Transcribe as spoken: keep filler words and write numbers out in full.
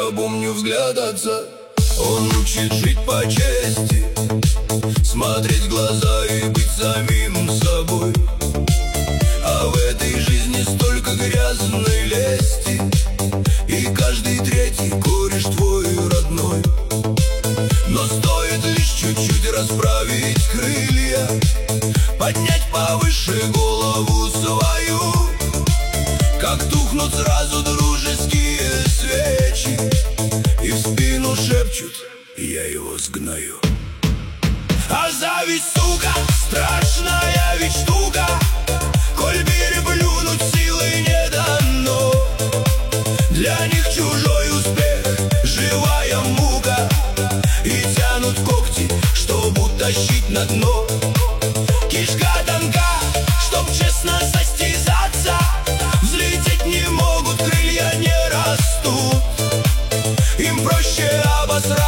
я помню взгляд отца. Он учит жить по чести, смотреть в глаза и быть самим собой. А в этой жизни столько грязной лести, и каждый третий кореш твой родной. Но стоит лишь чуть-чуть расправить крылья, поднять повыше голову свою, как тухнут сразу дружеские свечи, и в спину шепчут: я его сгною. А зависть, сука, страшная ведь штука, коль переплюнуть силы не дано. Для них чужой успех — живая мука, и тянут когти, чтоб утащить на дно. Кишка тонка, чтоб честно состязаться, взлететь не могут, крылья не растут. Им проще обосрать